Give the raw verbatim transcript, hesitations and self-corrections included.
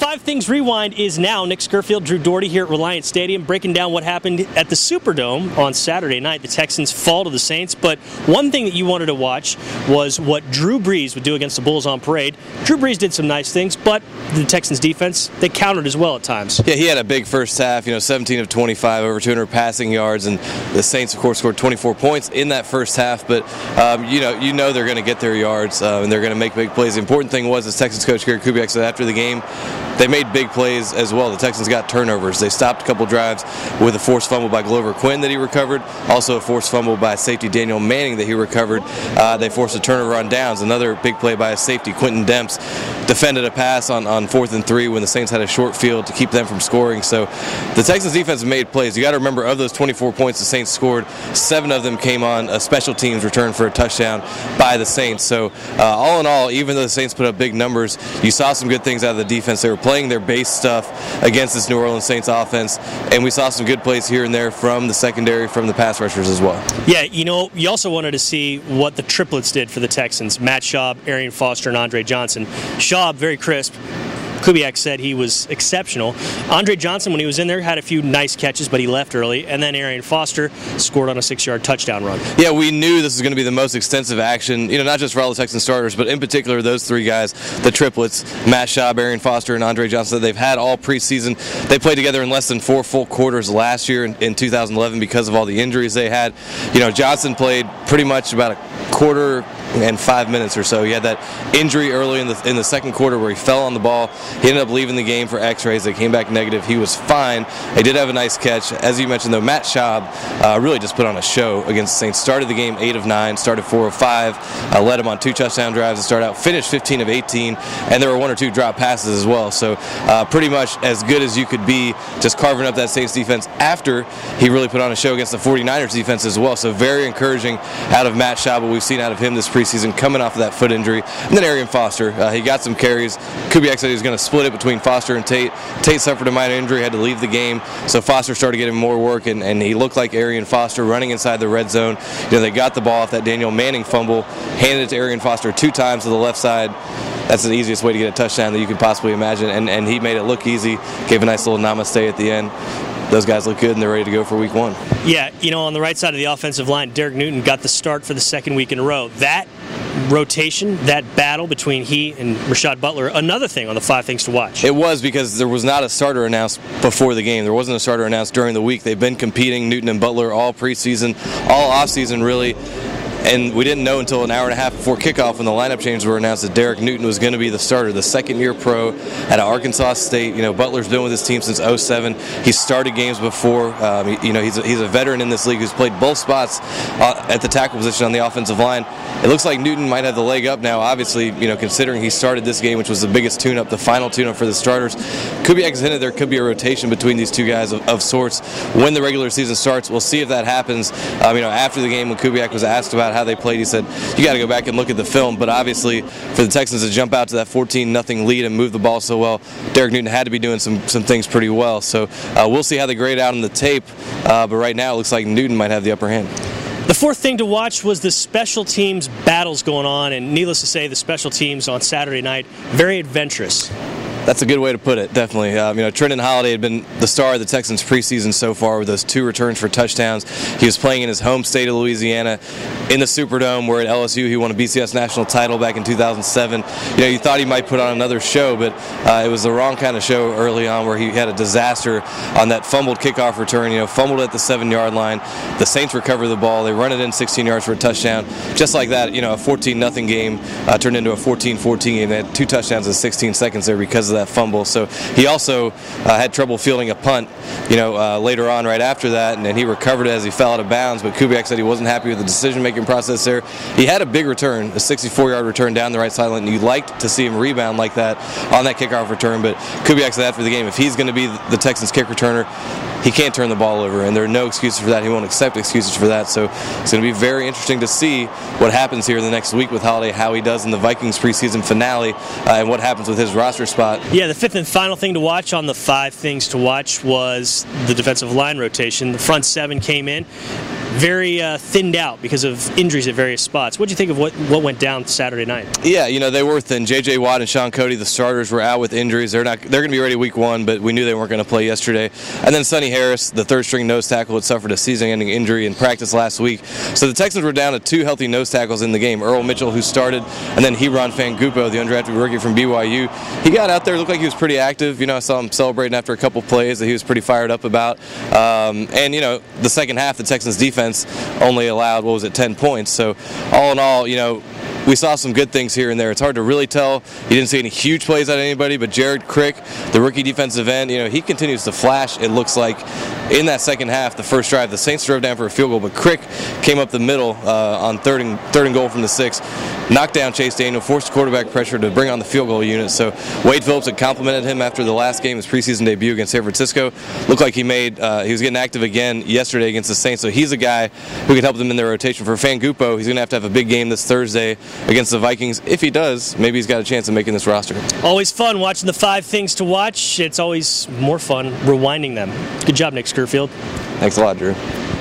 Five Things Rewind is now. Nick Scurfield, Drew Doherty here at Reliant Stadium, breaking down what happened at the Superdome on Saturday night. The Texans fall to the Saints, but one thing that you wanted to watch was what Drew Brees would do against the Bulls on parade. Drew Brees did some nice things, but the Texans defense, they countered as well at times. Yeah, he had a big first half, you know, seventeen of twenty-five, over two hundred passing yards, and the Saints, of course, scored twenty-four points in that first half, but, um, you know, you know they're going to get their yards, uh, and they're going to make big plays. The important thing was, as Texans coach Gary Kubiak said after the game, they made big plays as well. The Texans got turnovers. They stopped a couple drives with a forced fumble by Glover Quinn that he recovered, also a forced fumble by safety Daniel Manning that he recovered. Uh, they forced a turnover on downs. Another big play by a safety, Quentin Demps, defended a pass on, on fourth and three when the Saints had a short field to keep them from scoring. So the Texans defense made plays. You got to remember, of those twenty-four points the Saints scored, seven of them came on a special teams return for a touchdown by the Saints. So uh, all in all, even though the Saints put up big numbers, you saw some good things out of the defense. They were playing their base stuff against this New Orleans Saints offense, and we saw some good plays here and there from the secondary, from the pass rushers as well. Yeah, you know, you also wanted to see what the triplets did for the Texans. Matt Schaub, Arian Foster, and Andre Johnson. Schaub, very crisp. Kubiak said he was exceptional. Andre Johnson, when he was in there, had a few nice catches, but he left early. And then Arian Foster scored on a six-yard touchdown run. Yeah, we knew this was going to be the most extensive action, you know, not just for all the Texans starters, but in particular those three guys, the triplets, Matt Schaub, Arian Foster, and Andre Johnson, that they've had all preseason. They played together in less than four full quarters last year in, in two thousand eleven because of all the injuries they had. You know, Johnson played pretty much about a quarter and five minutes or so. He had that injury early in the in the second quarter where he fell on the ball. He ended up leaving the game for x-rays. They came back negative. He was fine. He did have a nice catch. As you mentioned, though, Matt Schaub uh, really just put on a show against the Saints. Started the game eight of nine, started four of five, uh, led him on two touchdown drives to start out, finished fifteen of eighteen, and there were one or two drop passes as well. So uh, pretty much as good as you could be, just carving up that Saints defense after he really put on a show against the forty-niners defense as well. So very encouraging out of Matt Schaub, what we've seen out of him this preseason, coming off of that foot injury. And then Arian Foster, uh, he got some carries. Kubiak said he was going to split it between Foster and Tate. Tate suffered a minor injury, had to leave the game, so Foster started getting more work, and, and he looked like Arian Foster running inside the red zone. You know, they got the ball off that Daniel Manning fumble, handed it to Arian Foster two times to the left side. That's the easiest way to get a touchdown that you could possibly imagine, and, and he made it look easy, gave a nice little namaste at the end. Those guys look good, and they're ready to go for week one. Yeah, you know, on the right side of the offensive line, Derek Newton got the start for the second week in a row. That rotation, that battle between he and Rashad Butler, another thing on the five things to watch. It was, because there was not a starter announced before the game. There wasn't a starter announced during the week. They've been competing, Newton and Butler, all preseason, all offseason, really. And we didn't know until an hour and a half before kickoff, when the lineup changes were announced, that Derek Newton was going to be the starter, the second-year pro at Arkansas State. You know, Butler's been with his team since oh seven. He's started games before. Um, he, you know, he's a, he's a veteran in this league who's played both spots uh, at the tackle position on the offensive line. It looks like Newton might have the leg up now, obviously, you know, considering he started this game, which was the biggest tune-up, the final tune-up for the starters. Kubiak has hinted there could be a rotation between these two guys of, of sorts when the regular season starts. We'll see if that happens. Um, you know, after the game, when Kubiak was asked about how they played, he said, you got to go back and look at the film. But obviously, for the Texans to jump out to that fourteen nothing lead and move the ball so well, Derek Newton had to be doing some, some things pretty well. So uh, we'll see how they grade out on the tape. Uh, but right now, it looks like Newton might have the upper hand. The fourth thing to watch was the special teams battles going on, and needless to say, the special teams on Saturday night, very adventurous. That's a good way to put it, definitely. Um, you know, Trenton Holiday had been the star of the Texans preseason so far with those two returns for touchdowns. He was playing in his home state of Louisiana in the Superdome, where at L S U he won a B C S national title back in two thousand seven. You know, you thought he might put on another show, but uh, it was the wrong kind of show early on, where he had a disaster on that fumbled kickoff return. You know, fumbled at the seven-yard line. The Saints recover the ball. They run it in sixteen yards for a touchdown. Just like that, you know, a fourteen nothing game uh, turned into a fourteen fourteen game. They had two touchdowns in sixteen seconds there because of that fumble. So he also uh, had trouble fielding a punt, you know, uh, later on right after that, and then he recovered it as he fell out of bounds, but Kubiak said he wasn't happy with the decision-making process there. He had a big return, a sixty-four-yard return down the right sideline, and you liked to see him rebound like that on that kickoff return, but Kubiak said after the game, if he's going to be the Texans kick returner, he can't turn the ball over, and there are no excuses for that. He won't accept excuses for that. So it's going to be very interesting to see what happens here in the next week with Holiday, how he does in the Vikings preseason finale, uh, and what happens with his roster spot. Yeah, the fifth and final thing to watch on the five things to watch was the defensive line rotation. The front seven came in. very uh, thinned out because of injuries at various spots. What do you think of what, what went down Saturday night? Yeah, you know, they were thin. J J. Watt and Sean Cody, the starters, were out with injuries. They're not. They're going to be ready week one, but we knew they weren't going to play yesterday. And then Sonny Harris, the third-string nose tackle, had suffered a season-ending injury in practice last week. So the Texans were down to two healthy nose tackles in the game. Earl Mitchell, who started, and then Heron Fangupo, the undrafted rookie from B Y U. He got out there, looked like he was pretty active. You know, I saw him celebrating after a couple plays that he was pretty fired up about. Um, and, you know, the second half, the Texans defense only allowed, what was it, ten points. So all in all, you know, we saw some good things here and there. It's hard to really tell. You didn't see any huge plays out of anybody, but Jared Crick, the rookie defensive end, you know, he continues to flash, it looks like. In that second half, the first drive, the Saints drove down for a field goal, but Crick came up the middle uh, on third and, third and goal from the six, knocked down Chase Daniel, forced quarterback pressure to bring on the field goal unit. So Wade Phillips had complimented him after the last game, his preseason debut against San Francisco. Looked like he made, uh, he was getting active again yesterday against the Saints, so he's a guy who can help them in their rotation. For Fangupo, he's going to have to have a big game this Thursday against the Vikings. If he does, maybe he's got a chance of making this roster. Always fun watching the five things to watch. It's always more fun rewinding them. Good job, Nick Scurfield. Thanks a lot, Drew.